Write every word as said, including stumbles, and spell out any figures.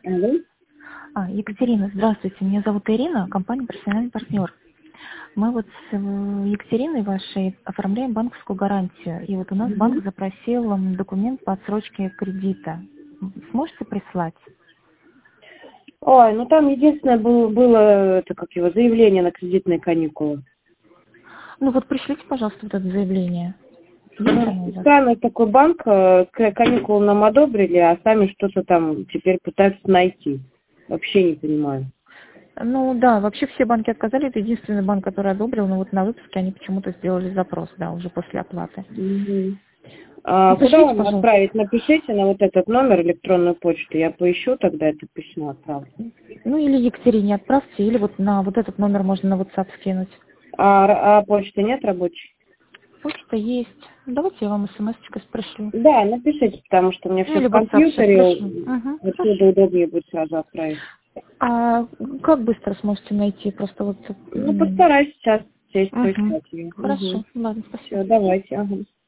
Алло. А, Екатерина, здравствуйте. Меня зовут Ирина, компания «Профессиональный партнер». Мы вот с э, Екатериной вашей оформляем банковскую гарантию. И вот у нас банк Мгм. запросил м, документ по отсрочке кредита. М, Сможете прислать? Ой, ну там единственное было, было это как его заявление на кредитные каникулы. Ну вот пришлите, пожалуйста, вот это заявление. Есть Ну, оно у вас? специальный такой банк, э, к- каникулы нам одобрили, а сами что-то там теперь пытаются найти. Вообще не понимаю. Ну да, вообще все банки отказали. Это единственный банк, который одобрил. Но вот на выпуске они почему-то сделали запрос, да, уже после оплаты. Мгм. А Ну, куда пришлите, вам пожалуйста. отправить? Напишите на вот этот номер электронную почту. Я поищу, тогда это письмо отправлю. Ну или Екатерине отправьте, или вот на вот этот номер можно на WhatsApp скинуть. А, р- а почты нет рабочей? Почта есть. Давайте я вам смс-очкой пришлю. Да, напишите, потому что у меня Ну, все или в WhatsApp сейчас пришлю. компьютере. Угу, Отсюда хорошо. удобнее будет сразу отправить. А как быстро сможете найти? Просто вот... Ну, постараюсь сейчас сесть Угу. поискать ее. Угу. Хорошо. Ладно, спасибо. Все, давайте. Ага.